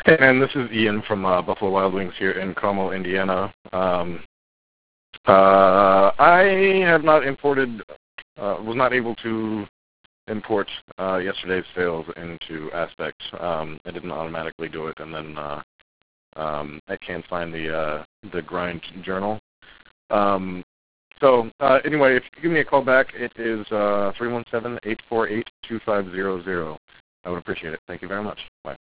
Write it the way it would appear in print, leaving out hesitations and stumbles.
Hey, man, this is Ian from Buffalo Wild Wings here in Como, Indiana. I have not imported, was not able to import yesterday's sales into Aspect. It didn't automatically do it, and then I can't find the grind journal. Anyway, if you give me a call back, it is 317-848-2500. I would appreciate it. Thank you very much. Bye.